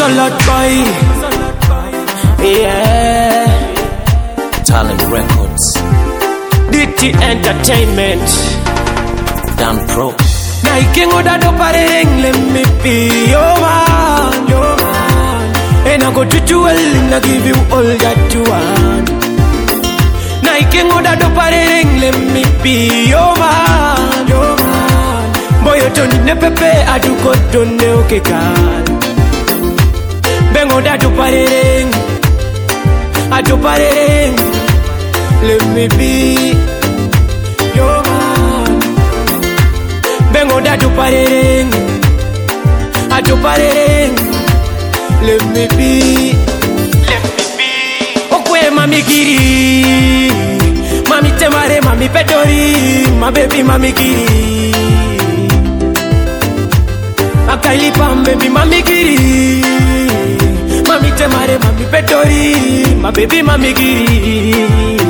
Salad boy, yeah. Talent Records, DT Entertainment, Dan Pro. Nike ngoda do pareng, let me be your man, your man. And I go treat you well and I give you all that you want. Nike ngoda do pareng, let me be your man, your man. Boy you don't need pepe, I do go don't know okay can. Bengoda do pareng, I do pareng, let me be your man. Bengoda do pareng, I do pareng, let me be, let me be. Okwe mami giri, mami temare, mami petori, my baby mami giri. Akaili pam baby mami giri, mami temare, mami petori, my baby mami giri.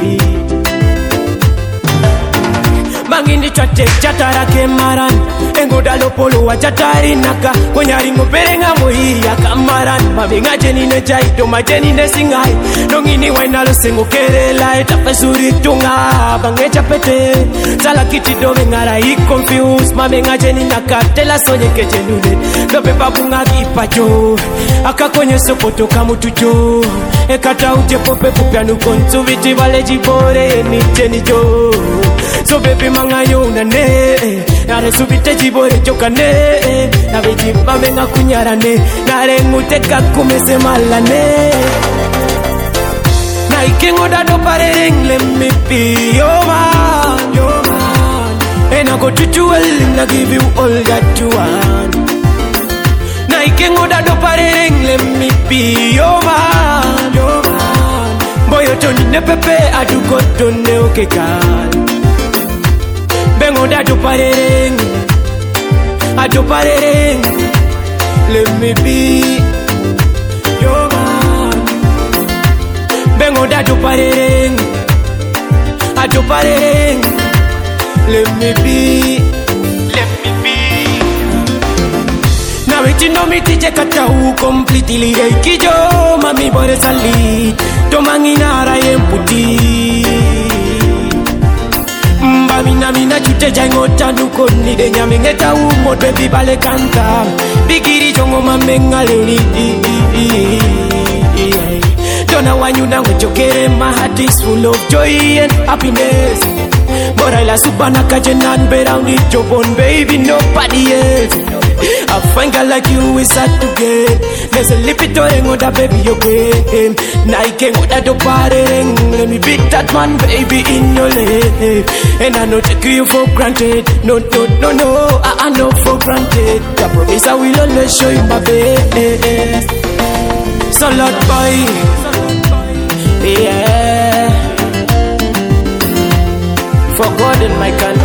Mangini chate chatara kemaran, engoda lopolo wa chatari naka, konyari ngoperenga mohiya kamaran, mami ngajeni ne jaito majeni ne singai, nongini wainalo sengo kerela etapesuri tunga, bangecha pete, sala kiti dove ngara I confused, mami ngajeni naka tela sonye kejenune, dope babunga kipacho, akakonye sopoto kamutucho, ekata uje pope pupianu kontu viti vale jibore ni jeni jo. So baby mangayo na ne, nare subite jibore jokane, na beji bamenga kunyarane, nare nguteka kumese malane. Na ikengoda do pareng, let me be your man, your man. And I go treat you well and I give you all that you want. Na ikengoda do pareng, let me be your man, your man. Boy you don't need pepe, I do go don't know okay can. Bengoda do pareng, I do pareng, let me be your man. Bengoda do pareng, I do pareng, let me be, let me be. Now it no me teach kata u completely kijo, mami bore sali, to manginara yemputi. Mina chute jango tanuko ni de nyamengeta umo baby bale kanta bigiri jongo mamenga leuni Dona wanyu na wechokere my heart is full of joy and happiness but I la subana kajenan around it job on baby nobody else I find girl like you is hard to get. There's a lipito engoda baby you game. Nike engoda do pareng. Let me beat that man baby in your leg. And I know take you for granted. No, no, no, no. I know for granted. I promise I will always show you my best. Salad boy, yeah. For God and my country.